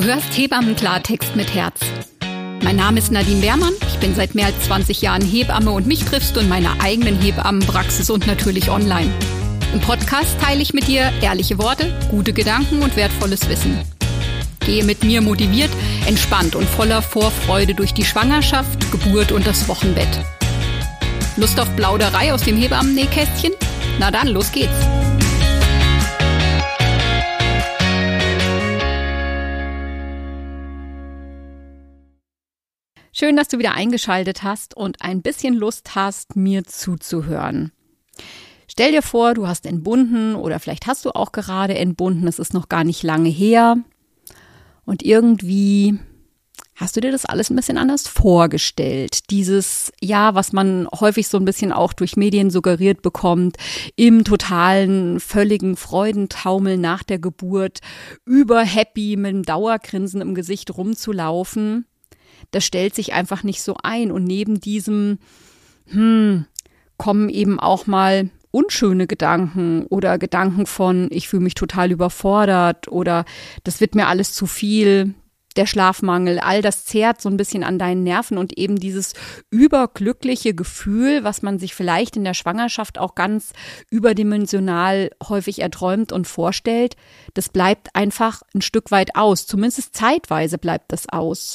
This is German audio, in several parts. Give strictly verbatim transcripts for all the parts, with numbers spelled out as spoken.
Du hörst Hebammen-Klartext mit Herz. Mein Name ist Nadine Beermann, ich bin seit mehr als zwanzig Jahren Hebamme und mich triffst du in meiner eigenen Hebammenpraxis und natürlich online. Im Podcast teile ich mit dir ehrliche Worte, gute Gedanken und wertvolles Wissen. Gehe mit mir motiviert, entspannt und voller Vorfreude durch die Schwangerschaft, Geburt und das Wochenbett. Lust auf Plauderei aus dem Hebammennähkästchen? Na dann, los geht's! Schön, dass du wieder eingeschaltet hast und ein bisschen Lust hast, mir zuzuhören. Stell dir vor, du hast entbunden oder vielleicht hast du auch gerade entbunden, es ist noch gar nicht lange her und irgendwie hast du dir das alles ein bisschen anders vorgestellt. Dieses, ja, was man häufig so ein bisschen auch durch Medien suggeriert bekommt, im totalen, völligen Freudentaumel nach der Geburt, überhappy mit einem Dauergrinsen im Gesicht rumzulaufen. Das stellt sich einfach nicht so ein. Und neben diesem hm, kommen eben auch mal unschöne Gedanken oder Gedanken von, ich fühle mich total überfordert oder das wird mir alles zu viel, der Schlafmangel, all das zehrt so ein bisschen an deinen Nerven und eben dieses überglückliche Gefühl, was man sich vielleicht in der Schwangerschaft auch ganz überdimensional häufig erträumt und vorstellt, das bleibt einfach ein Stück weit aus. Zumindest zeitweise bleibt das aus.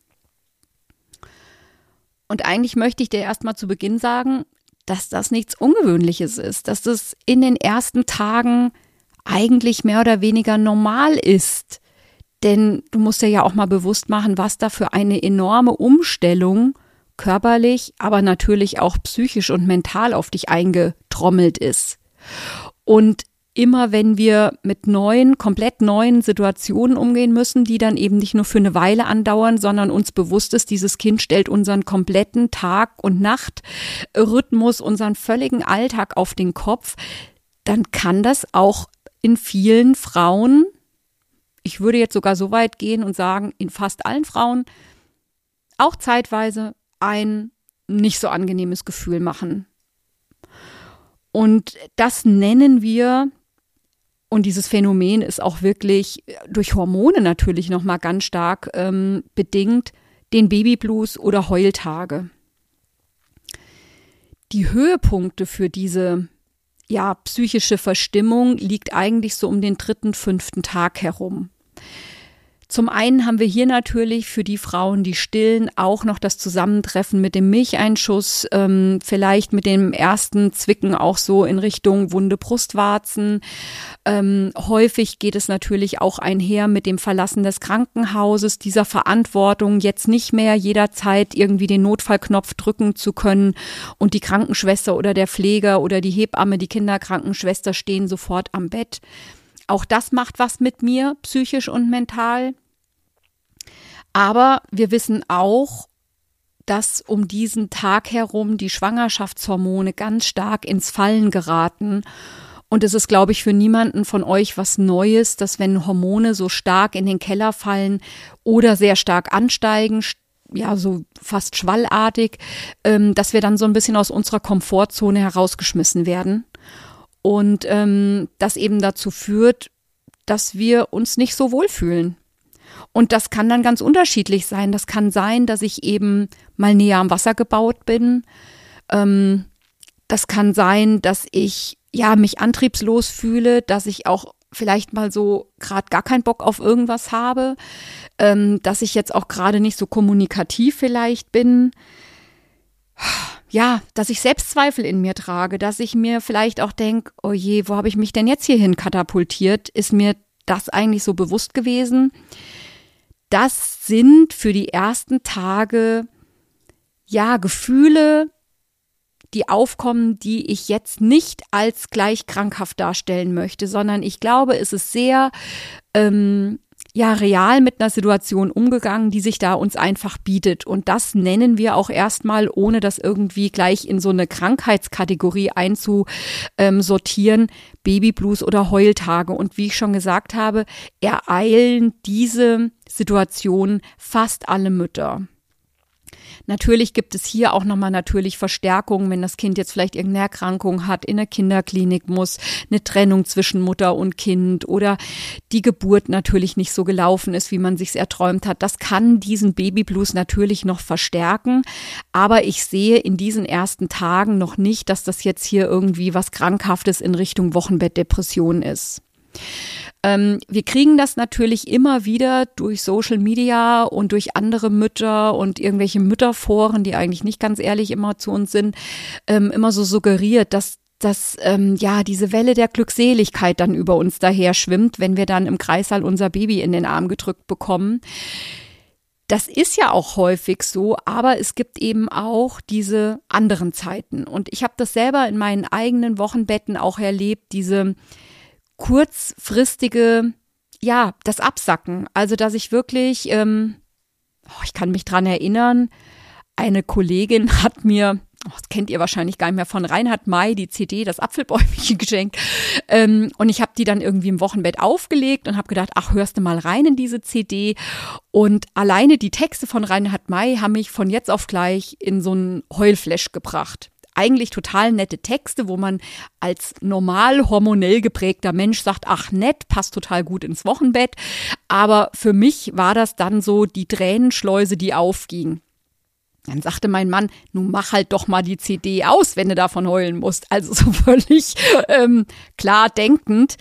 Und eigentlich möchte ich dir erstmal zu Beginn sagen, dass das nichts Ungewöhnliches ist, dass das in den ersten Tagen eigentlich mehr oder weniger normal ist. Denn du musst dir ja auch mal bewusst machen, was da für eine enorme Umstellung körperlich, aber natürlich auch psychisch und mental auf dich eingetrommelt ist. Und immer wenn wir mit neuen, komplett neuen Situationen umgehen müssen, die dann eben nicht nur für eine Weile andauern, sondern uns bewusst ist, dieses Kind stellt unseren kompletten Tag- und Nachtrhythmus, unseren völligen Alltag auf den Kopf, dann kann das auch in vielen Frauen, ich würde jetzt sogar so weit gehen und sagen, in fast allen Frauen, auch zeitweise ein nicht so angenehmes Gefühl machen. Und das nennen wir, und dieses Phänomen ist auch wirklich durch Hormone natürlich nochmal ganz stark ähm, bedingt, den Babyblues oder Heultage. Die Höhepunkte für diese ja, psychische Verstimmung liegt eigentlich so um den dritten, fünften Tag herum. Zum einen haben wir hier natürlich für die Frauen, die stillen, auch noch das Zusammentreffen mit dem Milcheinschuss, ähm, vielleicht mit dem ersten Zwicken auch so in Richtung wunde Brustwarzen. Ähm, häufig geht es natürlich auch einher mit dem Verlassen des Krankenhauses, dieser Verantwortung, jetzt nicht mehr jederzeit irgendwie den Notfallknopf drücken zu können und die Krankenschwester oder der Pfleger oder die Hebamme, die Kinderkrankenschwester stehen sofort am Bett. Auch das macht was mit mir, psychisch und mental. Aber wir wissen auch, dass um diesen Tag herum die Schwangerschaftshormone ganz stark ins Fallen geraten. Und es ist, glaube ich, für niemanden von euch was Neues, dass wenn Hormone so stark in den Keller fallen oder sehr stark ansteigen, ja, so fast schwallartig, ähm, dass wir dann so ein bisschen aus unserer Komfortzone herausgeschmissen werden. Und ähm, das eben dazu führt, dass wir uns nicht so wohlfühlen. Und das kann dann ganz unterschiedlich sein. Das kann sein, dass ich eben mal näher am Wasser gebaut bin. Ähm, das kann sein, dass ich ja mich antriebslos fühle, dass ich auch vielleicht mal so gerade gar keinen Bock auf irgendwas habe, ähm, dass ich jetzt auch gerade nicht so kommunikativ vielleicht bin. Ja, dass ich Selbstzweifel in mir trage, dass ich mir vielleicht auch denke, oh je, wo habe ich mich denn jetzt hierhin katapultiert? Ist mir das eigentlich so bewusst gewesen? Das sind für die ersten Tage, ja, Gefühle, die aufkommen, die ich jetzt nicht als gleich krankhaft darstellen möchte, sondern ich glaube, es ist sehr ähm, ja real mit einer Situation umgegangen, die sich da uns einfach bietet. Und das nennen wir auch erstmal, ohne das irgendwie gleich in so eine Krankheitskategorie einzusortieren, Babyblues oder Heultage. Und wie ich schon gesagt habe, ereilen diese Situationen fast alle Mütter. Natürlich gibt es hier auch nochmal natürlich Verstärkungen, wenn das Kind jetzt vielleicht irgendeine Erkrankung hat, in der Kinderklinik muss, eine Trennung zwischen Mutter und Kind oder die Geburt natürlich nicht so gelaufen ist, wie man sich's erträumt hat. Das kann diesen Babyblues natürlich noch verstärken, aber ich sehe in diesen ersten Tagen noch nicht, dass das jetzt hier irgendwie was Krankhaftes in Richtung Wochenbettdepression ist. Ähm, wir kriegen das natürlich immer wieder durch Social Media und durch andere Mütter und irgendwelche Mütterforen, die eigentlich nicht ganz ehrlich immer zu uns sind, ähm, immer so suggeriert, dass dass ähm, ja diese Welle der Glückseligkeit dann über uns daher schwimmt, wenn wir dann im Kreissaal unser Baby in den Arm gedrückt bekommen. Das ist ja auch häufig so, aber es gibt eben auch diese anderen Zeiten. Und ich habe das selber in meinen eigenen Wochenbetten auch erlebt, diese kurzfristige, ja, das Absacken. Also, dass ich wirklich, ähm, oh, ich kann mich dran erinnern, eine Kollegin hat mir, oh, das kennt ihr wahrscheinlich gar nicht mehr, von Reinhard May die C D, das Apfelbäumchen geschenkt. Ähm, und ich habe die dann irgendwie im Wochenbett aufgelegt und habe gedacht, ach, hörst du mal rein in diese C D. Und alleine die Texte von Reinhard May haben mich von jetzt auf gleich in so einen Heulflash gebracht. Eigentlich total nette Texte, wo man als normal hormonell geprägter Mensch sagt, ach nett, passt total gut ins Wochenbett. Aber für mich war das dann so die Tränenschleuse, die aufging. Dann sagte mein Mann, nun mach halt doch mal die C D aus, wenn du davon heulen musst. Also so völlig ähm, klar denkend.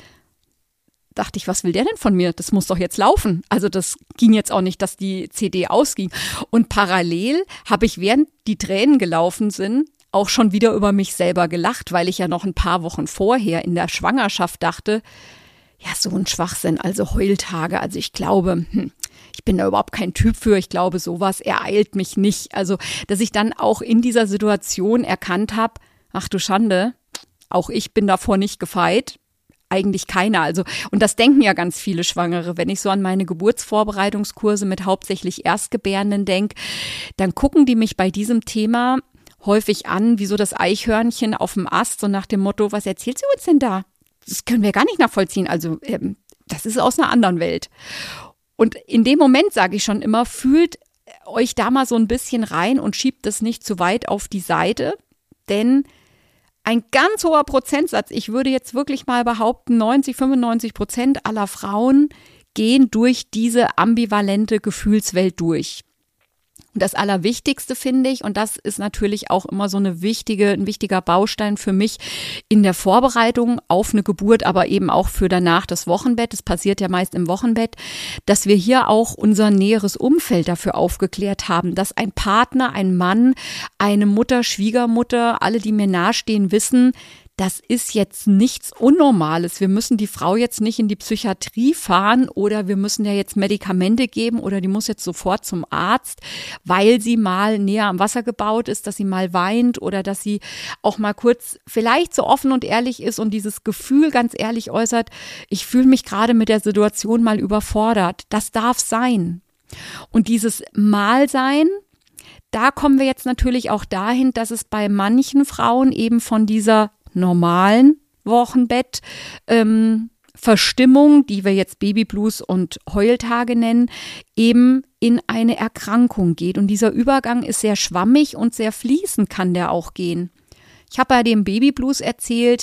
Dachte ich, was will der denn von mir? Das muss doch jetzt laufen. Also das ging jetzt auch nicht, dass die C D ausging. Und parallel habe ich, während die Tränen gelaufen sind, auch schon wieder über mich selber gelacht, weil ich ja noch ein paar Wochen vorher in der Schwangerschaft dachte, ja, so ein Schwachsinn, also Heultage, also ich glaube, hm, ich bin da überhaupt kein Typ für, ich glaube, sowas ereilt mich nicht. Also, dass ich dann auch in dieser Situation erkannt habe, ach du Schande, auch ich bin davor nicht gefeit. Eigentlich keiner. Also, und das denken ja ganz viele Schwangere. Wenn ich so an meine Geburtsvorbereitungskurse mit hauptsächlich Erstgebärenden denke, dann gucken die mich bei diesem Thema häufig an, wie so das Eichhörnchen auf dem Ast, so nach dem Motto, was erzählt sie uns denn da? Das können wir gar nicht nachvollziehen. Also ähm, das ist aus einer anderen Welt. Und in dem Moment sage ich schon immer, fühlt euch da mal so ein bisschen rein und schiebt es nicht zu weit auf die Seite, denn ein ganz hoher Prozentsatz, ich würde jetzt wirklich mal behaupten, neunzig, fünfundneunzig Prozent aller Frauen gehen durch diese ambivalente Gefühlswelt durch. Und das Allerwichtigste finde ich, und das ist natürlich auch immer so eine wichtige, ein wichtiger Baustein für mich in der Vorbereitung auf eine Geburt, aber eben auch für danach das Wochenbett, das passiert ja meist im Wochenbett, dass wir hier auch unser näheres Umfeld dafür aufgeklärt haben, dass ein Partner, ein Mann, eine Mutter, Schwiegermutter, alle, die mir nahestehen, wissen, das ist jetzt nichts Unnormales. Wir müssen die Frau jetzt nicht in die Psychiatrie fahren oder wir müssen ja jetzt Medikamente geben oder die muss jetzt sofort zum Arzt, weil sie mal näher am Wasser gebaut ist, dass sie mal weint oder dass sie auch mal kurz vielleicht so offen und ehrlich ist und dieses Gefühl ganz ehrlich äußert, ich fühle mich gerade mit der Situation mal überfordert. Das darf sein. Und dieses Malsein, da kommen wir jetzt natürlich auch dahin, dass es bei manchen Frauen eben von dieser normalen Wochenbett ähm, Verstimmung, die wir jetzt Babyblues und Heultage nennen, eben in eine Erkrankung geht. Und dieser Übergang ist sehr schwammig und sehr fließend kann der auch gehen. Ich habe bei dem Babyblues erzählt,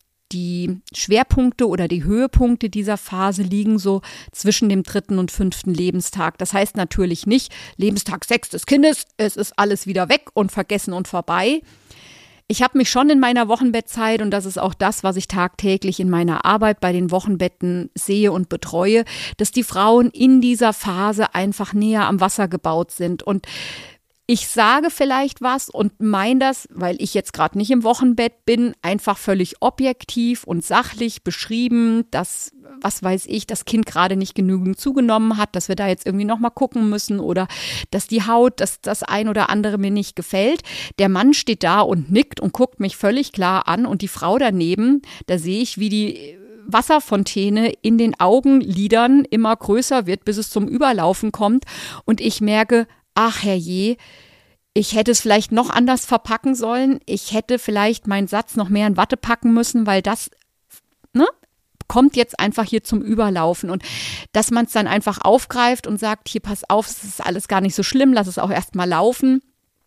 die Schwerpunkte oder die Höhepunkte dieser Phase liegen so zwischen dem dritten und fünften Lebenstag. Das heißt natürlich nicht Lebenstag sechs des Kindes, es ist alles wieder weg und vergessen und vorbei. Ich habe mich schon in meiner Wochenbettzeit, und das ist auch das, was ich tagtäglich in meiner Arbeit bei den Wochenbetten sehe und betreue, dass die Frauen in dieser Phase einfach näher am Wasser gebaut sind. Und ich sage vielleicht was und meine das, weil ich jetzt gerade nicht im Wochenbett bin, einfach völlig objektiv und sachlich beschrieben, dass, was weiß ich, das Kind gerade nicht genügend zugenommen hat, dass wir da jetzt irgendwie nochmal gucken müssen oder dass die Haut, dass das ein oder andere mir nicht gefällt. Der Mann steht da und nickt und guckt mich völlig klar an und die Frau daneben, da sehe ich, wie die Wasserfontäne in den Augenlidern immer größer wird, bis es zum Überlaufen kommt und ich merke, ach herrje, ich hätte es vielleicht noch anders verpacken sollen. Ich hätte vielleicht meinen Satz noch mehr in Watte packen müssen, weil das ne, kommt jetzt einfach hier zum Überlaufen. Und dass man es dann einfach aufgreift und sagt, hier pass auf, es ist alles gar nicht so schlimm, lass es auch erst mal laufen.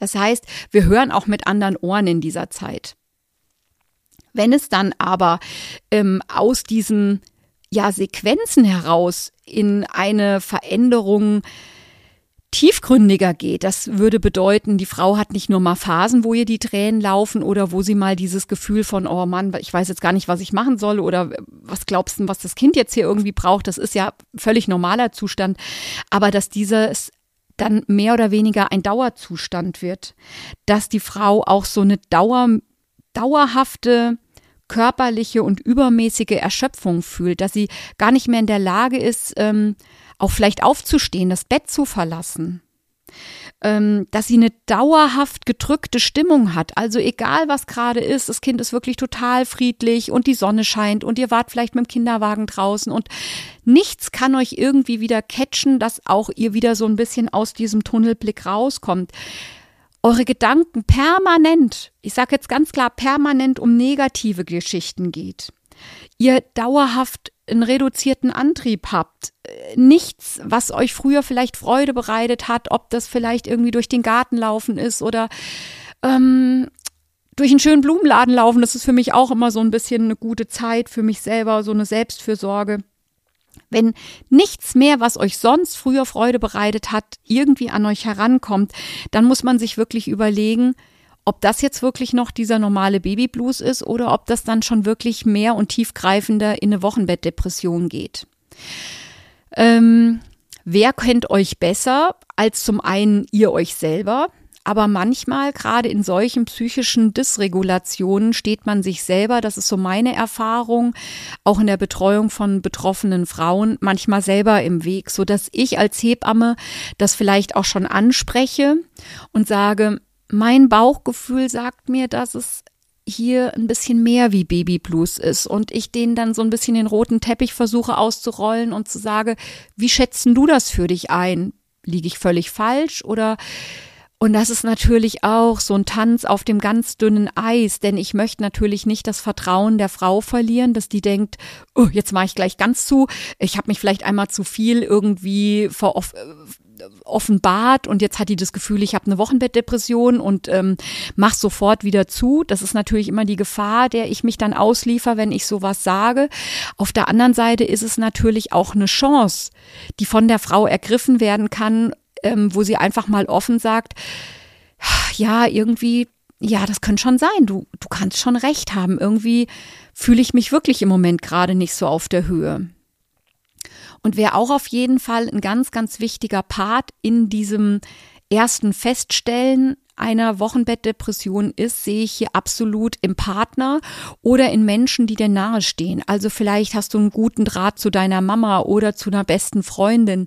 Das heißt, wir hören auch mit anderen Ohren in dieser Zeit. Wenn es dann aber ähm, aus diesen ja, Sequenzen heraus in eine Veränderung tiefgründiger geht, das würde bedeuten, die Frau hat nicht nur mal Phasen, wo ihr die Tränen laufen oder wo sie mal dieses Gefühl von, oh Mann, ich weiß jetzt gar nicht, was ich machen soll oder was glaubst du, was das Kind jetzt hier irgendwie braucht, das ist ja völlig normaler Zustand, aber dass dieses dann mehr oder weniger ein Dauerzustand wird, dass die Frau auch so eine Dauer, dauerhafte körperliche und übermäßige Erschöpfung fühlt, dass sie gar nicht mehr in der Lage ist, ähm, auch vielleicht aufzustehen, das Bett zu verlassen, ähm, dass sie eine dauerhaft gedrückte Stimmung hat. Also egal, was gerade ist, das Kind ist wirklich total friedlich und die Sonne scheint und ihr wart vielleicht mit dem Kinderwagen draußen und nichts kann euch irgendwie wieder catchen, dass auch ihr wieder so ein bisschen aus diesem Tunnelblick rauskommt. Eure Gedanken permanent, ich sage jetzt ganz klar, permanent um negative Geschichten geht. Ihr dauerhaft einen reduzierten Antrieb habt. Nichts, was euch früher vielleicht Freude bereitet hat, ob das vielleicht irgendwie durch den Garten laufen ist oder ähm, durch einen schönen Blumenladen laufen. Das ist für mich auch immer so ein bisschen eine gute Zeit für mich selber, so eine Selbstfürsorge. Wenn nichts mehr, was euch sonst früher Freude bereitet hat, irgendwie an euch herankommt, dann muss man sich wirklich überlegen, ob das jetzt wirklich noch dieser normale Babyblues ist oder ob das dann schon wirklich mehr und tiefgreifender in eine Wochenbettdepression geht. Ähm, wer kennt euch besser als zum einen ihr euch selber? Aber manchmal, gerade in solchen psychischen Dysregulationen, steht man sich selber, das ist so meine Erfahrung, auch in der Betreuung von betroffenen Frauen, manchmal selber im Weg, so dass ich als Hebamme das vielleicht auch schon anspreche und sage, mein Bauchgefühl sagt mir, dass es hier ein bisschen mehr wie Babyblues ist und ich denen dann so ein bisschen den roten Teppich versuche auszurollen und zu sagen, wie schätzen du das für dich ein? Liege ich völlig falsch oder und das ist natürlich auch so ein Tanz auf dem ganz dünnen Eis, denn ich möchte natürlich nicht das Vertrauen der Frau verlieren, dass die denkt, oh, jetzt mache ich gleich ganz zu, ich habe mich vielleicht einmal zu viel irgendwie veroff- offenbart und jetzt hat die das Gefühl, ich habe eine Wochenbettdepression und ähm, mach sofort wieder zu. Das ist natürlich immer die Gefahr, der ich mich dann ausliefer, wenn ich sowas sage. Auf der anderen Seite ist es natürlich auch eine Chance, die von der Frau ergriffen werden kann, ähm, wo sie einfach mal offen sagt, ja, irgendwie, ja, das könnte schon sein, du, du kannst schon recht haben. Irgendwie fühle ich mich wirklich im Moment gerade nicht so auf der Höhe. Und wer auch auf jeden Fall ein ganz, ganz wichtiger Part in diesem ersten Feststellen einer Wochenbettdepression ist, sehe ich hier absolut im Partner oder in Menschen, die dir nahestehen. Also vielleicht hast du einen guten Draht zu deiner Mama oder zu einer besten Freundin.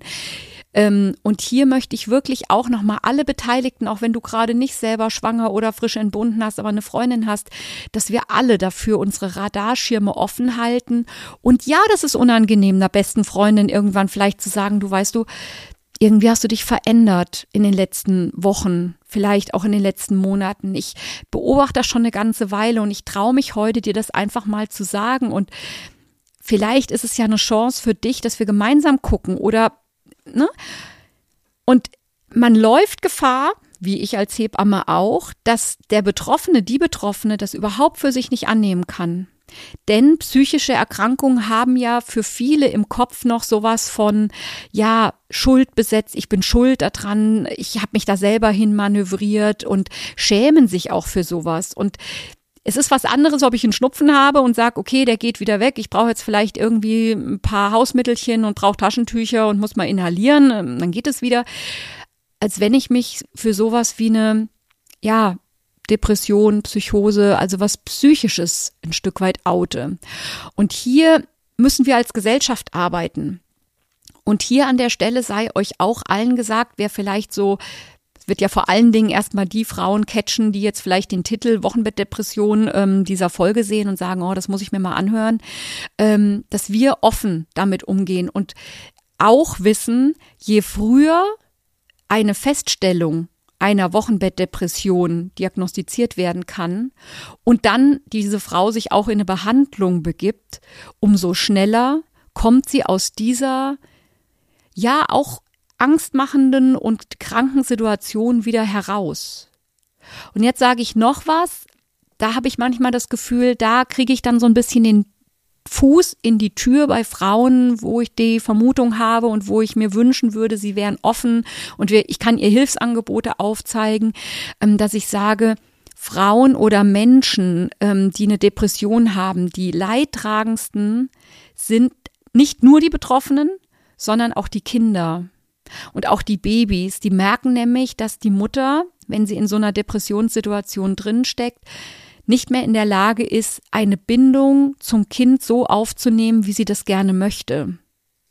Und hier möchte ich wirklich auch nochmal alle Beteiligten, auch wenn du gerade nicht selber schwanger oder frisch entbunden hast, aber eine Freundin hast, dass wir alle dafür unsere Radarschirme offen halten. Und ja, das ist unangenehm, einer besten Freundin irgendwann vielleicht zu sagen, du weißt du, irgendwie hast du dich verändert in den letzten Wochen, vielleicht auch in den letzten Monaten. Ich beobachte das schon eine ganze Weile und ich traue mich heute, dir das einfach mal zu sagen. Und vielleicht ist es ja eine Chance für dich, dass wir gemeinsam gucken oder Ne? Und man läuft Gefahr, wie ich als Hebamme auch, dass der Betroffene, die Betroffene das überhaupt für sich nicht annehmen kann. Denn psychische Erkrankungen haben ja für viele im Kopf noch sowas von, ja, Schuld besetzt, ich bin schuld daran, ich habe mich da selber hinmanövriert und schämen sich auch für sowas. Und es ist was anderes, ob ich einen Schnupfen habe und sage, okay, der geht wieder weg. Ich brauche jetzt vielleicht irgendwie ein paar Hausmittelchen und brauche Taschentücher und muss mal inhalieren. Dann geht es wieder. Als wenn ich mich für sowas wie eine, ja, Depression, Psychose, also was Psychisches ein Stück weit oute. Und hier müssen wir als Gesellschaft arbeiten. Und hier an der Stelle sei euch auch allen gesagt, wer vielleicht so wird ja vor allen Dingen erstmal die Frauen catchen, die jetzt vielleicht den Titel Wochenbettdepression ähm, dieser Folge sehen und sagen, oh, das muss ich mir mal anhören, ähm, dass wir offen damit umgehen und auch wissen, je früher eine Feststellung einer Wochenbettdepression diagnostiziert werden kann und dann diese Frau sich auch in eine Behandlung begibt, umso schneller kommt sie aus dieser, ja auch angstmachenden und kranken Situationen wieder heraus. Und jetzt sage ich noch was, da habe ich manchmal das Gefühl, da kriege ich dann so ein bisschen den Fuß in die Tür bei Frauen, wo ich die Vermutung habe und wo ich mir wünschen würde, sie wären offen und wir, ich kann ihr Hilfsangebote aufzeigen, ähm, dass ich sage, Frauen oder Menschen, ähm, die eine Depression haben, die leidtragendsten sind nicht nur die Betroffenen, sondern auch die Kinder und auch die Babys. Die merken nämlich, dass die Mutter, wenn sie in so einer Depressionssituation drinsteckt, nicht mehr in der Lage ist, eine Bindung zum Kind so aufzunehmen, wie sie das gerne möchte.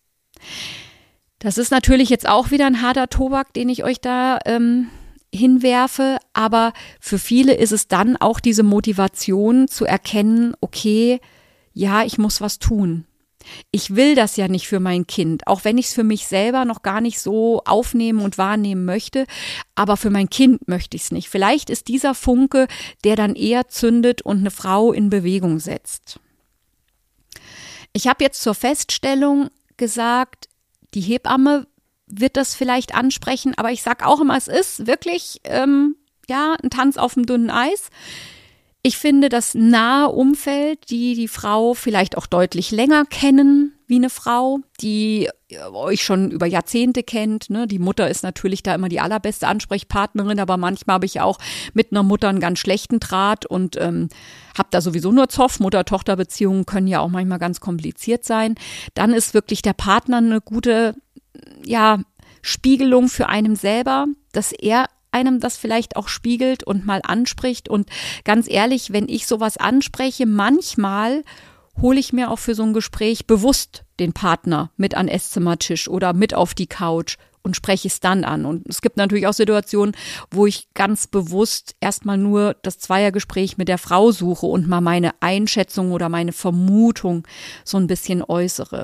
Das ist natürlich jetzt auch wieder ein harter Tobak, den ich euch da ähm, hinwerfe, aber für viele ist es dann auch diese Motivation zu erkennen, okay, ja, ich muss was tun. Ich will das ja nicht für mein Kind, auch wenn ich es für mich selber noch gar nicht so aufnehmen und wahrnehmen möchte, aber für mein Kind möchte ich es nicht. Vielleicht ist dieser Funke, der dann eher zündet und eine Frau in Bewegung setzt. Ich habe jetzt zur Feststellung gesagt, die Hebamme wird das vielleicht ansprechen, aber ich sage auch immer, es ist wirklich ähm, ja ein Tanz auf dem dünnen Eis. Ich finde, das nahe Umfeld, die die Frau vielleicht auch deutlich länger kennen wie eine Frau, die euch schon über Jahrzehnte kennt, ne? Die Mutter ist natürlich da immer die allerbeste Ansprechpartnerin, aber manchmal habe ich auch mit einer Mutter einen ganz schlechten Draht und ähm, habe da sowieso nur Zoff. Mutter-Tochter-Beziehungen können ja auch manchmal ganz kompliziert sein. Dann ist wirklich der Partner eine gute, ja, Spiegelung für einen selber, dass er einem das vielleicht auch spiegelt und mal anspricht. Und ganz ehrlich, wenn ich sowas anspreche, manchmal hole ich mir auch für so ein Gespräch bewusst den Partner mit an den Esszimmertisch oder mit auf die Couch und spreche es dann an. Und es gibt natürlich auch Situationen, wo ich ganz bewusst erstmal nur das Zweiergespräch mit der Frau suche und mal meine Einschätzung oder meine Vermutung so ein bisschen äußere.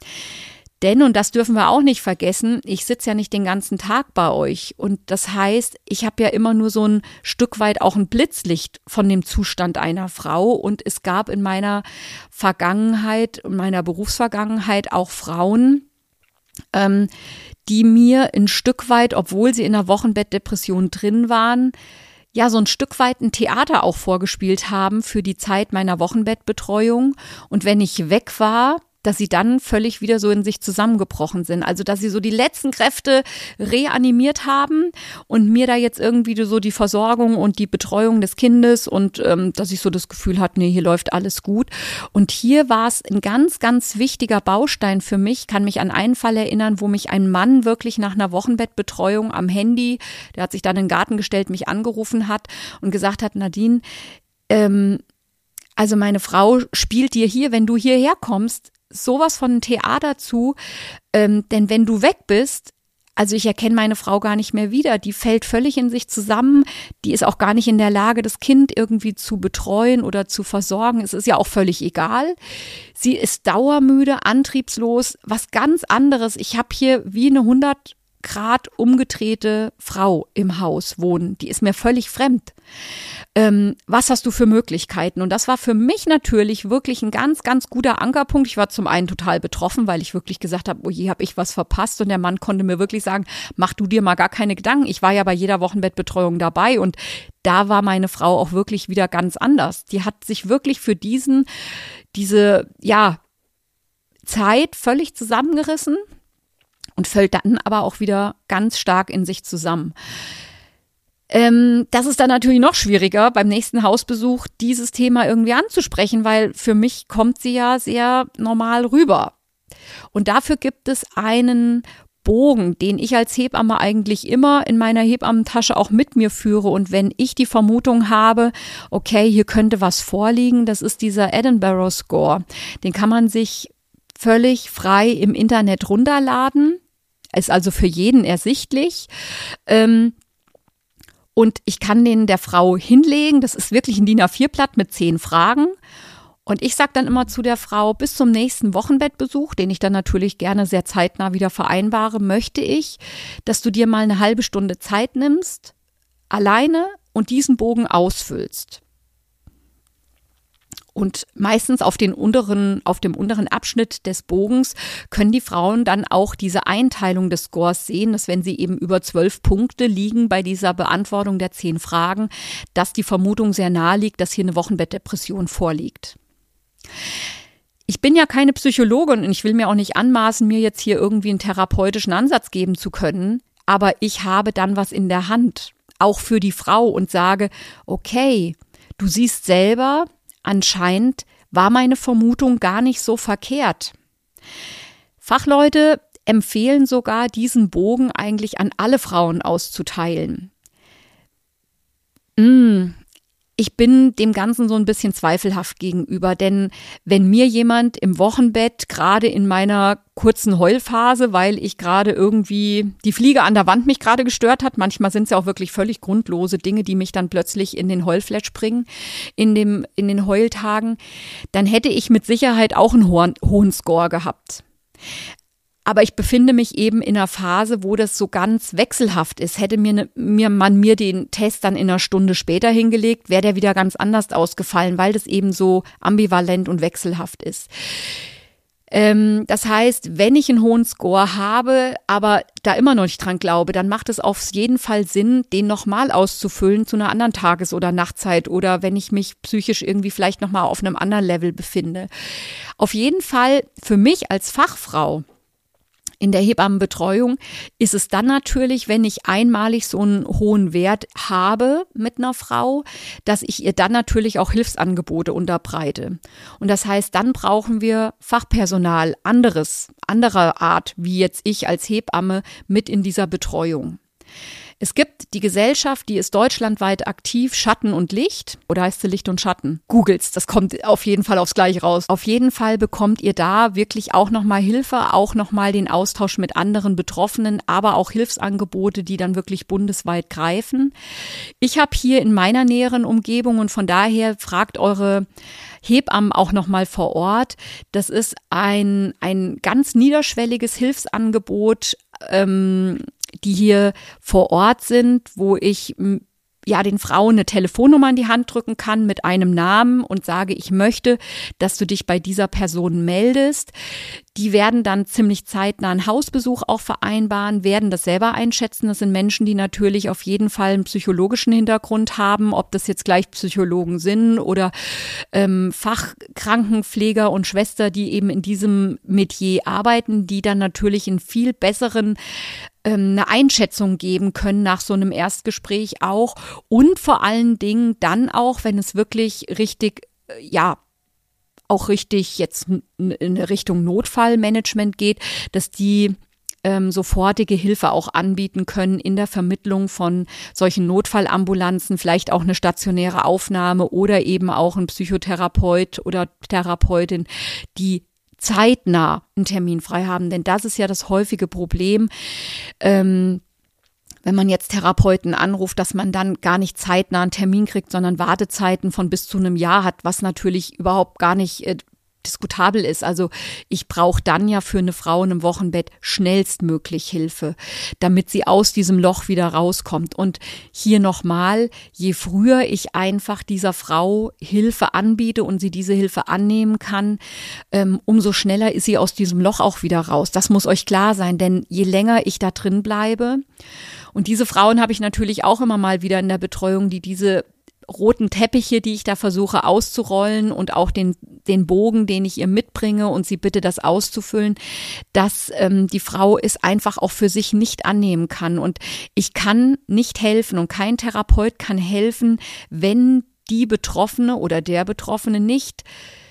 Denn, und das dürfen wir auch nicht vergessen, ich sitze ja nicht den ganzen Tag bei euch. Und das heißt, ich habe ja immer nur so ein Stück weit auch ein Blitzlicht von dem Zustand einer Frau. Und es gab in meiner Vergangenheit, in meiner Berufsvergangenheit auch Frauen, ähm, die mir ein Stück weit, obwohl sie in einer Wochenbettdepression drin waren, ja, so ein Stück weit ein Theater auch vorgespielt haben für die Zeit meiner Wochenbettbetreuung. Und wenn ich weg war, dass sie dann völlig wieder so in sich zusammengebrochen sind. Also, dass sie so die letzten Kräfte reanimiert haben und mir da jetzt irgendwie so die Versorgung und die Betreuung des Kindes und ähm, dass ich so das Gefühl hatte, nee, hier läuft alles gut. Und hier war es ein ganz, ganz wichtiger Baustein für mich. Kann mich an einen Fall erinnern, wo mich ein Mann wirklich nach einer Wochenbettbetreuung am Handy, der hat sich dann in den Garten gestellt, mich angerufen hat und gesagt hat, Nadine, ähm, also meine Frau spielt dir hier, wenn du hierher kommst, sowas von einem Theater zu, ähm, denn wenn du weg bist, also ich erkenne meine Frau gar nicht mehr wieder, die fällt völlig in sich zusammen, die ist auch gar nicht in der Lage, das Kind irgendwie zu betreuen oder zu versorgen, es ist ja auch völlig egal, sie ist dauermüde, antriebslos, was ganz anderes, ich habe hier wie eine hundert Grad umgedrehte Frau im Haus wohnen, die ist mir völlig fremd. Ähm, was hast du für Möglichkeiten? Und das war für mich natürlich wirklich ein ganz, ganz guter Ankerpunkt. Ich war zum einen total betroffen, weil ich wirklich gesagt habe, oh je, habe ich was verpasst. Und der Mann konnte mir wirklich sagen, mach du dir mal gar keine Gedanken. Ich war ja bei jeder Wochenbettbetreuung dabei und da war meine Frau auch wirklich wieder ganz anders. Die hat sich wirklich für diesen, diese, ja, Zeit völlig zusammengerissen und fällt dann aber auch wieder ganz stark in sich zusammen. Ähm, das ist dann natürlich noch schwieriger, beim nächsten Hausbesuch dieses Thema irgendwie anzusprechen, weil für mich kommt sie ja sehr normal rüber. Und dafür gibt es einen Bogen, den ich als Hebamme eigentlich immer in meiner Hebammentasche auch mit mir führe. Und wenn ich die Vermutung habe, okay, hier könnte was vorliegen, das ist dieser Edinburgh Score. Den kann man sich völlig frei im Internet runterladen. Ist also für jeden ersichtlich. Ähm, und ich kann den der Frau hinlegen. Das ist wirklich ein D I N A vier Blatt mit zehn Fragen. Und ich sage dann immer zu der Frau, bis zum nächsten Wochenbettbesuch, den ich dann natürlich gerne sehr zeitnah wieder vereinbare, möchte ich, dass du dir mal eine halbe Stunde Zeit nimmst, alleine und diesen Bogen ausfüllst. Und meistens auf den unteren, auf dem unteren Abschnitt des Bogens können die Frauen dann auch diese Einteilung des Scores sehen, dass wenn sie eben über zwölf Punkte liegen bei dieser Beantwortung der zehn Fragen, dass die Vermutung sehr nahe liegt, dass hier eine Wochenbettdepression vorliegt. Ich bin ja keine Psychologin und ich will mir auch nicht anmaßen, mir jetzt hier irgendwie einen therapeutischen Ansatz geben zu können, aber ich habe dann was in der Hand, auch für die Frau, und sage, okay, du siehst selber, anscheinend war meine Vermutung gar nicht so verkehrt. Fachleute empfehlen sogar, diesen Bogen eigentlich an alle Frauen auszuteilen. Mm, ich bin dem Ganzen so ein bisschen zweifelhaft gegenüber, denn wenn mir jemand im Wochenbett gerade in meiner kurzen Heulphase, weil ich gerade irgendwie die Fliege an der Wand mich gerade gestört hat, manchmal sind es ja auch wirklich völlig grundlose Dinge, die mich dann plötzlich in den Heulflash bringen, in dem, in den Heultagen, dann hätte ich mit Sicherheit auch einen hohen, hohen Score gehabt. Aber ich befinde mich eben in einer Phase, wo das so ganz wechselhaft ist. Hätte mir, ne, mir man mir den Test dann in einer Stunde später hingelegt, wäre der wieder ganz anders ausgefallen, weil das eben so ambivalent und wechselhaft ist. Ähm, das heißt, wenn ich einen hohen Score habe, aber da immer noch nicht dran glaube, dann macht es auf jeden Fall Sinn, den nochmal auszufüllen zu einer anderen Tages- oder Nachtzeit oder wenn ich mich psychisch irgendwie vielleicht nochmal auf einem anderen Level befinde. Auf jeden Fall für mich als Fachfrau in der Hebammenbetreuung ist es dann natürlich, wenn ich einmalig so einen hohen Wert habe mit einer Frau, dass ich ihr dann natürlich auch Hilfsangebote unterbreite. Und das heißt, dann brauchen wir Fachpersonal anderes, anderer Art, wie jetzt ich als Hebamme mit in dieser Betreuung. Es gibt die Gesellschaft, die ist deutschlandweit aktiv, Schatten und Licht, oder heißt sie Licht und Schatten? Googelt's, das kommt auf jeden Fall aufs Gleiche raus. Auf jeden Fall bekommt ihr da wirklich auch nochmal Hilfe, auch nochmal den Austausch mit anderen Betroffenen, aber auch Hilfsangebote, die dann wirklich bundesweit greifen. Ich habe hier in meiner näheren Umgebung und von daher fragt eure Hebammen auch nochmal vor Ort. Das ist ein, ein ganz niederschwelliges Hilfsangebot, ähm, die hier vor Ort sind, wo ich ja den Frauen eine Telefonnummer in die Hand drücken kann mit einem Namen und sage, ich möchte, dass du dich bei dieser Person meldest. Die werden dann ziemlich zeitnah einen Hausbesuch auch vereinbaren, werden das selber einschätzen. Das sind Menschen, die natürlich auf jeden Fall einen psychologischen Hintergrund haben, ob das jetzt gleich Psychologen sind oder ähm, Fachkrankenpfleger und Schwester, die eben in diesem Metier arbeiten, die dann natürlich einen viel besseren eine Einschätzung geben können nach so einem Erstgespräch auch und vor allen Dingen dann auch, wenn es wirklich richtig, ja, auch richtig jetzt in Richtung Notfallmanagement geht, dass die ähm, sofortige Hilfe auch anbieten können in der Vermittlung von solchen Notfallambulanzen, vielleicht auch eine stationäre Aufnahme oder eben auch ein Psychotherapeut oder Therapeutin, die zeitnah einen Termin frei haben, denn das ist ja das häufige Problem, ähm, wenn man jetzt Therapeuten anruft, dass man dann gar nicht zeitnah einen Termin kriegt, sondern Wartezeiten von bis zu einem Jahr hat, was natürlich überhaupt gar nicht äh, diskutabel ist. Also ich brauche dann ja für eine Frau in einem Wochenbett schnellstmöglich Hilfe, damit sie aus diesem Loch wieder rauskommt. Und hier nochmal, je früher ich einfach dieser Frau Hilfe anbiete und sie diese Hilfe annehmen kann, ähm, umso schneller ist sie aus diesem Loch auch wieder raus. Das muss euch klar sein, denn je länger ich da drin bleibe, und diese Frauen habe ich natürlich auch immer mal wieder in der Betreuung, die diese roten Teppiche, die ich da versuche auszurollen und auch den den Bogen, den ich ihr mitbringe und sie bitte, das auszufüllen, dass ähm, die Frau es einfach auch für sich nicht annehmen kann. Und ich kann nicht helfen und kein Therapeut kann helfen, wenn die Betroffene oder der Betroffene nicht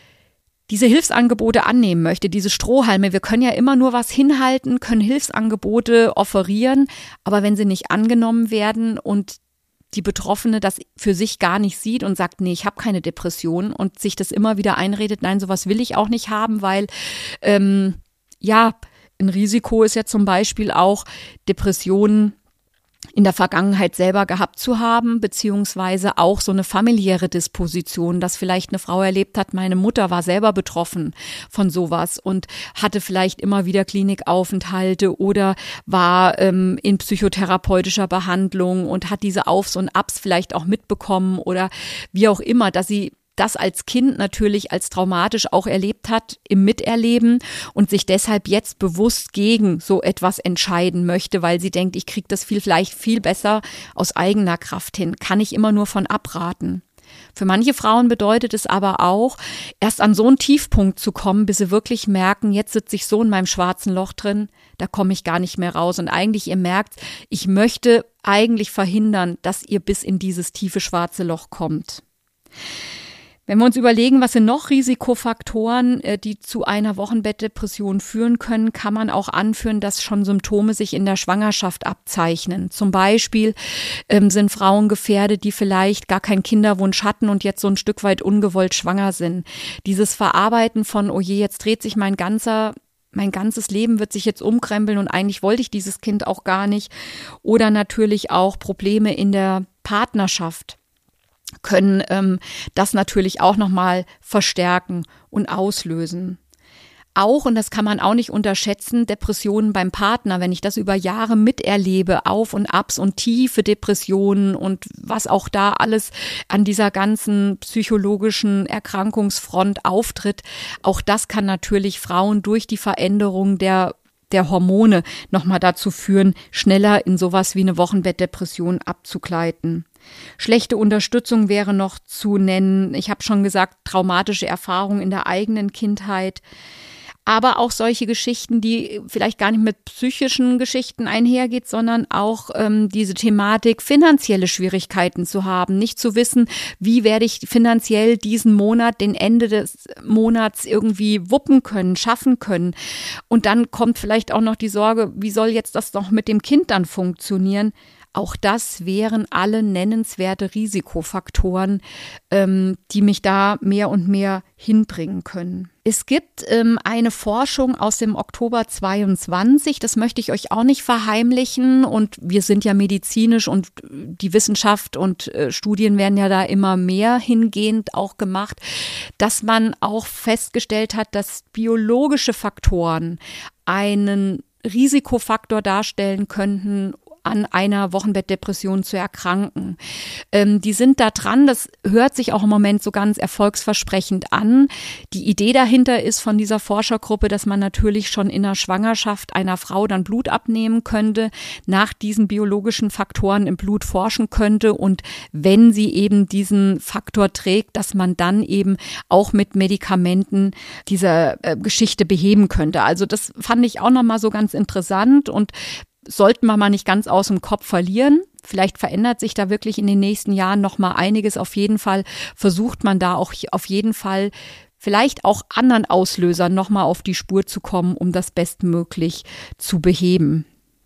diese Hilfsangebote annehmen möchte, diese Strohhalme. Wir können ja immer nur was hinhalten, können Hilfsangebote offerieren, aber wenn sie nicht angenommen werden und die Betroffene das für sich gar nicht sieht und sagt, nee, ich habe keine Depression und sich das immer wieder einredet, nein, sowas will ich auch nicht haben, weil ähm, ja, ein Risiko ist ja zum Beispiel auch, Depressionen in der Vergangenheit selber gehabt zu haben, beziehungsweise auch so eine familiäre Disposition, dass vielleicht eine Frau erlebt hat, meine Mutter war selber betroffen von sowas und hatte vielleicht immer wieder Klinikaufenthalte oder war ähm, in psychotherapeutischer Behandlung und hat diese Aufs und Abs vielleicht auch mitbekommen oder wie auch immer, dass sie das als Kind natürlich als traumatisch auch erlebt hat im Miterleben und sich deshalb jetzt bewusst gegen so etwas entscheiden möchte, weil sie denkt, ich kriege das viel, vielleicht viel besser aus eigener Kraft hin. Kann ich immer nur von abraten. Für manche Frauen bedeutet es aber auch, erst an so einen Tiefpunkt zu kommen, bis sie wirklich merken, jetzt sitze ich so in meinem schwarzen Loch drin, da komme ich gar nicht mehr raus. Und eigentlich, ihr merkt, ich möchte eigentlich verhindern, dass ihr bis in dieses tiefe schwarze Loch kommt. Wenn wir uns überlegen, was sind noch Risikofaktoren, die zu einer Wochenbettdepression führen können, kann man auch anführen, dass schon Symptome sich in der Schwangerschaft abzeichnen. Zum Beispiel ähm, sind Frauen gefährdet, die vielleicht gar keinen Kinderwunsch hatten und jetzt so ein Stück weit ungewollt schwanger sind. Dieses Verarbeiten von, oh je, jetzt dreht sich mein ganzer Mein ganzes Leben wird sich jetzt umkrempeln und eigentlich wollte ich dieses Kind auch gar nicht. Oder natürlich auch Probleme in der Partnerschaft können ähm, das natürlich auch nochmal verstärken und auslösen. Auch, und das kann man auch nicht unterschätzen, Depressionen beim Partner, wenn ich das über Jahre miterlebe, Auf und Abs und tiefe Depressionen und was auch da alles an dieser ganzen psychologischen Erkrankungsfront auftritt, auch das kann natürlich Frauen durch die Veränderung der der Hormone nochmal dazu führen, schneller in sowas wie eine Wochenbettdepression abzugleiten. Schlechte Unterstützung wäre noch zu nennen. Ich habe schon gesagt, traumatische Erfahrungen in der eigenen Kindheit. Aber auch solche Geschichten, die vielleicht gar nicht mit psychischen Geschichten einhergeht, sondern auch ähm, diese Thematik, finanzielle Schwierigkeiten zu haben, nicht zu wissen, wie werde ich finanziell diesen Monat, den Ende des Monats irgendwie wuppen können, schaffen können. Und dann kommt vielleicht auch noch die Sorge, wie soll jetzt das noch mit dem Kind dann funktionieren? Auch das wären alle nennenswerte Risikofaktoren, ähm, die mich da mehr und mehr hinbringen können. Es gibt ähm, eine Forschung aus dem Oktober zweiundzwanzig, das möchte ich euch auch nicht verheimlichen und wir sind ja medizinisch und die Wissenschaft und äh, Studien werden ja da immer mehr hingehend auch gemacht, dass man auch festgestellt hat, dass biologische Faktoren einen Risikofaktor darstellen könnten, an einer Wochenbettdepression zu erkranken. Ähm, die sind da dran, das hört sich auch im Moment so ganz erfolgsversprechend an. Die Idee dahinter ist von dieser Forschergruppe, dass man natürlich schon in der Schwangerschaft einer Frau dann Blut abnehmen könnte, nach diesen biologischen Faktoren im Blut forschen könnte und wenn sie eben diesen Faktor trägt, dass man dann eben auch mit Medikamenten diese äh, Geschichte beheben könnte. Also das fand ich auch nochmal so ganz interessant und sollten wir mal nicht ganz aus dem Kopf verlieren. Vielleicht verändert sich da wirklich in den nächsten Jahren noch mal einiges. Auf jeden Fall versucht man da auch auf jeden Fall vielleicht auch anderen Auslösern noch mal auf die Spur zu kommen, um das bestmöglich zu beheben.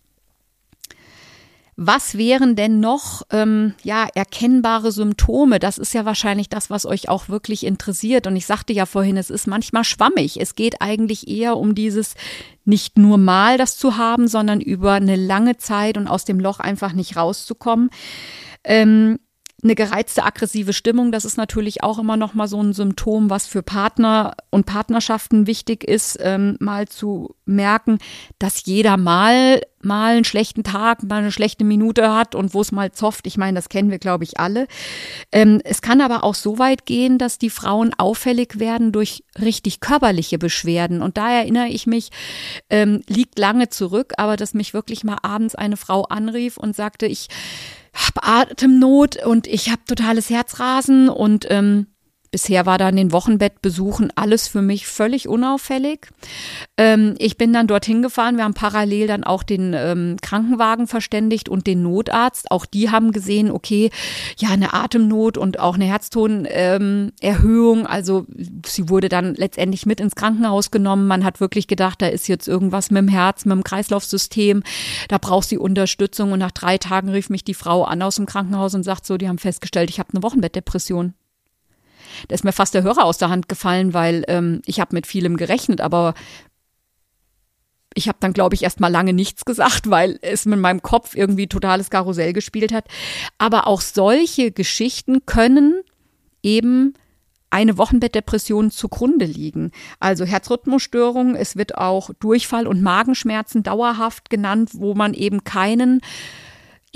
Was wären denn noch ähm, ja erkennbare Symptome? Das ist ja wahrscheinlich das, was euch auch wirklich interessiert. Und ich sagte ja vorhin, es ist manchmal schwammig. Es geht eigentlich eher um dieses nicht nur mal das zu haben, sondern über eine lange Zeit und aus dem Loch einfach nicht rauszukommen. Ähm, Eine gereizte, aggressive Stimmung, das ist natürlich auch immer noch mal so ein Symptom, was für Partner und Partnerschaften wichtig ist, ähm, mal zu merken, dass jeder mal mal einen schlechten Tag, mal eine schlechte Minute hat und wo es mal zofft. Ich meine, das kennen wir, glaube ich, alle. Ähm, es kann aber auch so weit gehen, dass die Frauen auffällig werden durch richtig körperliche Beschwerden. Und da erinnere ich mich, ähm, liegt lange zurück, aber dass mich wirklich mal abends eine Frau anrief und sagte, ich habe Atemnot und ich habe totales Herzrasen und ähm, bisher war dann den Wochenbettbesuchen alles für mich völlig unauffällig. Ähm, ich bin dann dorthin gefahren, wir haben parallel dann auch den ähm, Krankenwagen verständigt und den Notarzt. Auch die haben gesehen, okay, ja, eine Atemnot und auch eine Herztonerhöhung. Ähm, also sie wurde dann letztendlich mit ins Krankenhaus genommen. Man hat wirklich gedacht, da ist jetzt irgendwas mit dem Herz, mit dem Kreislaufsystem. Da braucht sie Unterstützung. Und nach drei Tagen rief mich die Frau an aus dem Krankenhaus und sagt so, die haben festgestellt, ich habe eine Wochenbettdepression. Da ist mir fast der Hörer aus der Hand gefallen, weil ähm, ich habe mit vielem gerechnet, aber ich habe dann, glaube ich, erst mal lange nichts gesagt, weil es mit meinem Kopf irgendwie totales Karussell gespielt hat. Aber auch solche Geschichten können eben eine Wochenbettdepression zugrunde liegen. Also Herzrhythmusstörungen, es wird auch Durchfall und Magenschmerzen dauerhaft genannt, wo man eben keinen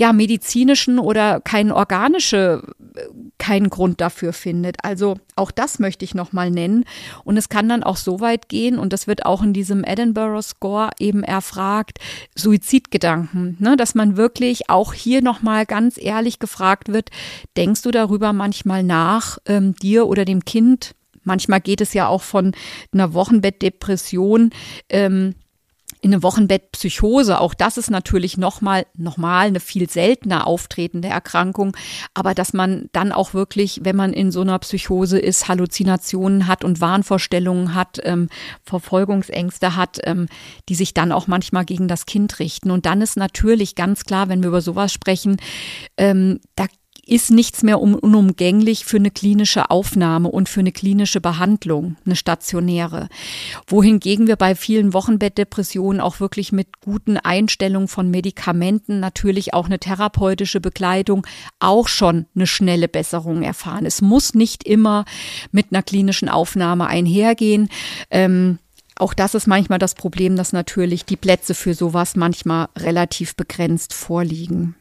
ja, medizinischen oder keinen organische, keinen Grund dafür findet. Also auch das möchte ich nochmal nennen. Und es kann dann auch so weit gehen, und das wird auch in diesem Edinburgh Score eben erfragt, Suizidgedanken, ne? Dass man wirklich auch hier nochmal ganz ehrlich gefragt wird, denkst du darüber manchmal nach, ähm, dir oder dem Kind? Manchmal geht es ja auch von einer Wochenbettdepression ähm, in eine Wochenbettpsychose. Auch das ist natürlich nochmal nochmal eine viel seltener auftretende Erkrankung. Aber dass man dann auch wirklich, wenn man in so einer Psychose ist, Halluzinationen hat und Wahnvorstellungen hat, ähm, Verfolgungsängste hat, ähm, die sich dann auch manchmal gegen das Kind richten. Und dann ist natürlich ganz klar, wenn wir über sowas sprechen, ähm, da ist nichts mehr unumgänglich für eine klinische Aufnahme und für eine klinische Behandlung, eine stationäre. Wohingegen wir bei vielen Wochenbettdepressionen auch wirklich mit guten Einstellungen von Medikamenten, natürlich auch eine therapeutische Begleitung, auch schon eine schnelle Besserung erfahren. Es muss nicht immer mit einer klinischen Aufnahme einhergehen. Ähm, Auch das ist manchmal das Problem, dass natürlich die Plätze für sowas manchmal relativ begrenzt vorliegen.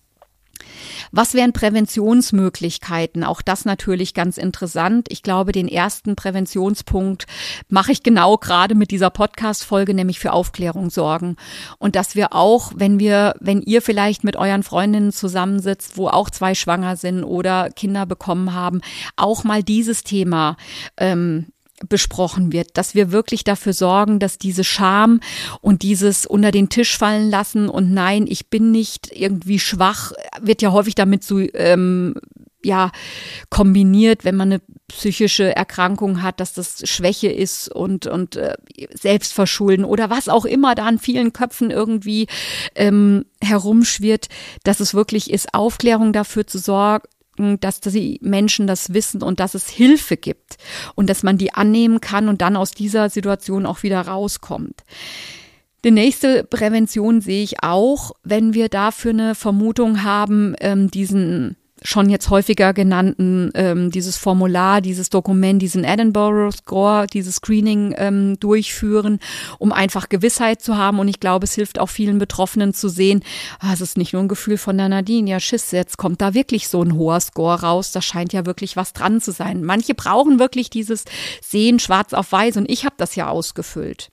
Was wären Präventionsmöglichkeiten? Auch das natürlich ganz interessant. Ich glaube, den ersten Präventionspunkt mache ich genau gerade mit dieser Podcast-Folge, nämlich für Aufklärung sorgen. Und dass wir auch, wenn wir, wenn ihr vielleicht mit euren Freundinnen zusammensitzt, wo auch zwei schwanger sind oder Kinder bekommen haben, auch mal dieses Thema ähm, besprochen wird, dass wir wirklich dafür sorgen, dass diese Scham und dieses unter den Tisch fallen lassen und nein, ich bin nicht irgendwie schwach, wird ja häufig damit so ähm, ja kombiniert, wenn man eine psychische Erkrankung hat, dass das Schwäche ist und und äh, Selbstverschulden oder was auch immer da in vielen Köpfen irgendwie ähm, herumschwirrt, dass es wirklich ist, Aufklärung dafür zu sorgen, dass die Menschen das wissen und dass es Hilfe gibt und dass man die annehmen kann und dann aus dieser Situation auch wieder rauskommt. Die nächste Prävention sehe ich auch, wenn wir dafür eine Vermutung haben, ähm, diesen schon jetzt häufiger genannten, ähm, dieses Formular, dieses Dokument, diesen Edinburgh Score, dieses Screening ähm, durchführen, um einfach Gewissheit zu haben. Und ich glaube, es hilft auch vielen Betroffenen zu sehen, ah, es ist nicht nur ein Gefühl von der Nadine, ja Schiss, jetzt kommt da wirklich so ein hoher Score raus, da scheint ja wirklich was dran zu sein. Manche brauchen wirklich dieses Sehen schwarz auf weiß und ich habe das ja ausgefüllt.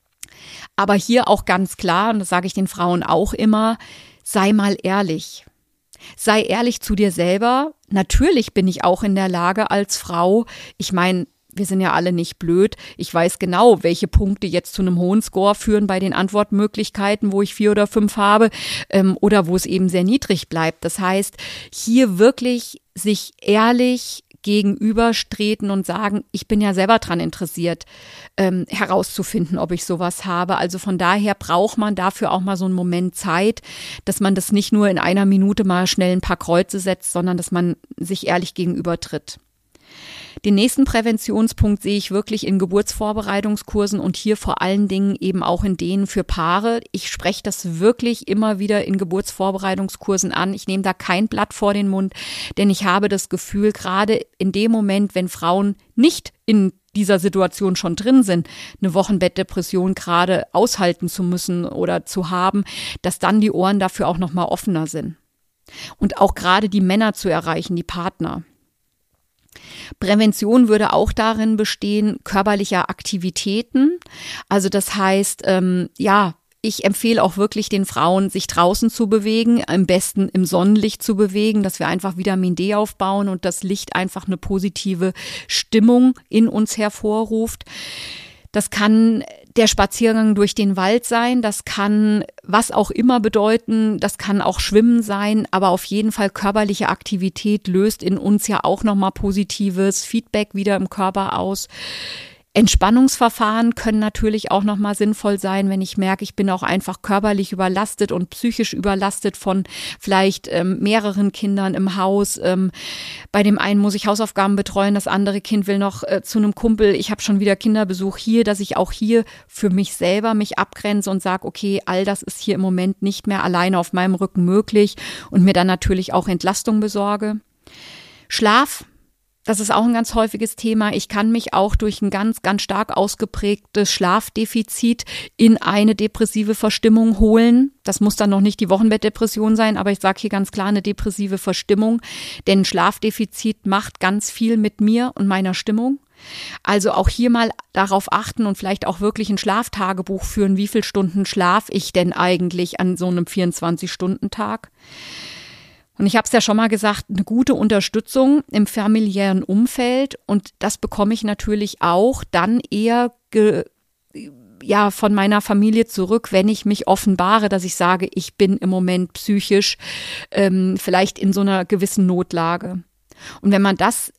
Aber hier auch ganz klar, und das sage ich den Frauen auch immer, sei mal ehrlich. Sei ehrlich zu dir selber. Natürlich bin ich auch in der Lage als Frau, ich meine, wir sind ja alle nicht blöd. Ich weiß genau, welche Punkte jetzt zu einem hohen Score führen bei den Antwortmöglichkeiten, wo ich vier oder fünf habe, ähm, oder wo es eben sehr niedrig bleibt. Das heißt, hier wirklich sich ehrlich gegenübertreten und sagen, ich bin ja selber dran interessiert, ähm, herauszufinden, ob ich sowas habe. Also von daher braucht man dafür auch mal so einen Moment Zeit, dass man das nicht nur in einer Minute mal schnell ein paar Kreuze setzt, sondern dass man sich ehrlich gegenübertritt. Den nächsten Präventionspunkt sehe ich wirklich in Geburtsvorbereitungskursen und hier vor allen Dingen eben auch in denen für Paare. Ich spreche das wirklich immer wieder in Geburtsvorbereitungskursen an. Ich nehme da kein Blatt vor den Mund, denn ich habe das Gefühl, gerade in dem Moment, wenn Frauen nicht in dieser Situation schon drin sind, eine Wochenbettdepression gerade aushalten zu müssen oder zu haben, dass dann die Ohren dafür auch nochmal offener sind. Und auch gerade die Männer zu erreichen, die Partner. Prävention würde auch darin bestehen, körperlicher Aktivitäten. Also das heißt, ähm, ja, ich empfehle auch wirklich den Frauen, sich draußen zu bewegen, am besten im Sonnenlicht zu bewegen, dass wir einfach Vitamin D aufbauen und das Licht einfach eine positive Stimmung in uns hervorruft. Das kann der Spaziergang durch den Wald sein, das kann was auch immer bedeuten, das kann auch Schwimmen sein, aber auf jeden Fall körperliche Aktivität löst in uns ja auch nochmal positives Feedback wieder im Körper aus. Entspannungsverfahren können natürlich auch nochmal sinnvoll sein, wenn ich merke, ich bin auch einfach körperlich überlastet und psychisch überlastet von vielleicht ähm, mehreren Kindern im Haus. Ähm, bei dem einen muss ich Hausaufgaben betreuen, das andere Kind will noch äh, zu einem Kumpel. Ich habe schon wieder Kinderbesuch hier, dass ich auch hier für mich selber mich abgrenze und sage, okay, all das ist hier im Moment nicht mehr alleine auf meinem Rücken möglich und mir dann natürlich auch Entlastung besorge. Schlaf. das ist auch ein ganz häufiges Thema. Ich kann mich auch durch ein ganz, ganz stark ausgeprägtes Schlafdefizit in eine depressive Verstimmung holen. Das muss dann noch nicht die Wochenbettdepression sein, aber ich sage hier ganz klar eine depressive Verstimmung, denn Schlafdefizit macht ganz viel mit mir und meiner Stimmung. Also auch hier mal darauf achten und vielleicht auch wirklich ein Schlaftagebuch führen, wie viele Stunden schlafe ich denn eigentlich an so einem vierundzwanzig-Stunden-Tag? Und ich habe es ja schon mal gesagt, eine gute Unterstützung im familiären Umfeld und das bekomme ich natürlich auch dann eher ge, ja von meiner Familie zurück, wenn ich mich offenbare, dass ich sage, ich bin im Moment psychisch ähm, vielleicht in so einer gewissen Notlage. Und wenn man das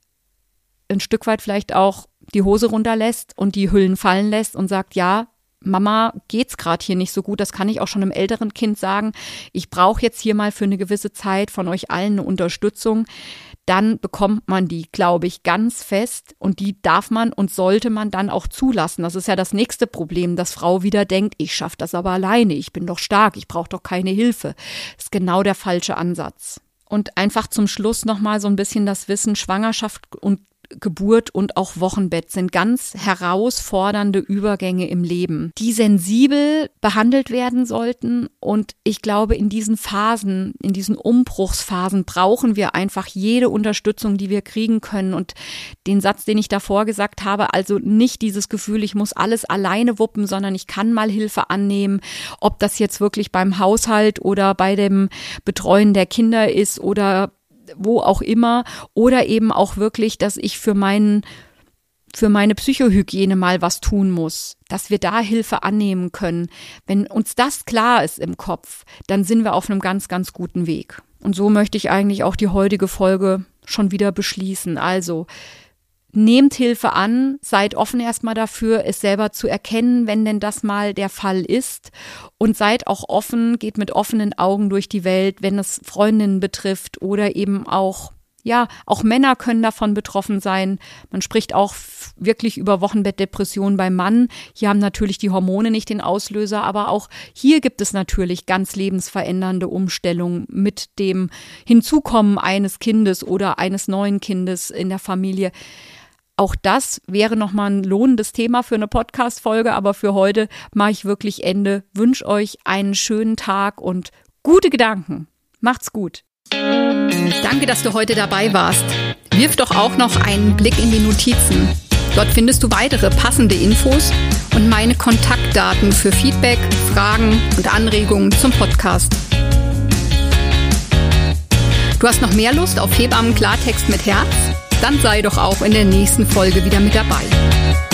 ein Stück weit vielleicht auch die Hose runterlässt und die Hüllen fallen lässt und sagt, ja, Mama, geht's gerade hier nicht so gut, das kann ich auch schon einem älteren Kind sagen, ich brauche jetzt hier mal für eine gewisse Zeit von euch allen eine Unterstützung, dann bekommt man die, glaube ich, ganz fest und die darf man und sollte man dann auch zulassen. Das ist ja das nächste Problem, dass Frau wieder denkt, ich schaffe das aber alleine, ich bin doch stark, ich brauche doch keine Hilfe. Das ist genau der falsche Ansatz. Und einfach zum Schluss nochmal so ein bisschen das Wissen, Schwangerschaft und Geburt und auch Wochenbett sind ganz herausfordernde Übergänge im Leben, die sensibel behandelt werden sollten. Und ich glaube, in diesen Phasen, in diesen Umbruchsphasen brauchen wir einfach jede Unterstützung, die wir kriegen können. Und den Satz, den ich davor gesagt habe, also nicht dieses Gefühl, ich muss alles alleine wuppen, sondern ich kann mal Hilfe annehmen, ob das jetzt wirklich beim Haushalt oder bei dem Betreuen der Kinder ist oder wo auch immer, oder eben auch wirklich, dass ich für meinen, für meine Psychohygiene mal was tun muss, dass wir da Hilfe annehmen können. Wenn uns das klar ist im Kopf, dann sind wir auf einem ganz, ganz guten Weg. Und so möchte ich eigentlich auch die heutige Folge schon wieder beschließen. Also nehmt Hilfe an, seid offen erstmal dafür, es selber zu erkennen, wenn denn das mal der Fall ist. Und seid auch offen, geht mit offenen Augen durch die Welt, wenn es Freundinnen betrifft oder eben auch, ja, auch Männer können davon betroffen sein. Man spricht auch wirklich über Wochenbettdepression beim Mann. Hier haben natürlich die Hormone nicht den Auslöser, aber auch hier gibt es natürlich ganz lebensverändernde Umstellungen mit dem Hinzukommen eines Kindes oder eines neuen Kindes in der Familie. Auch das wäre nochmal ein lohnendes Thema für eine Podcast-Folge, aber für heute mache ich wirklich Ende. Wünsche euch einen schönen Tag und gute Gedanken. Macht's gut. Danke, dass du heute dabei warst. Wirf doch auch noch einen Blick in die Notizen. Dort findest du weitere passende Infos und meine Kontaktdaten für Feedback, Fragen und Anregungen zum Podcast. Du hast noch mehr Lust auf Hebammen-Klartext mit Herz? Dann sei doch auch in der nächsten Folge wieder mit dabei.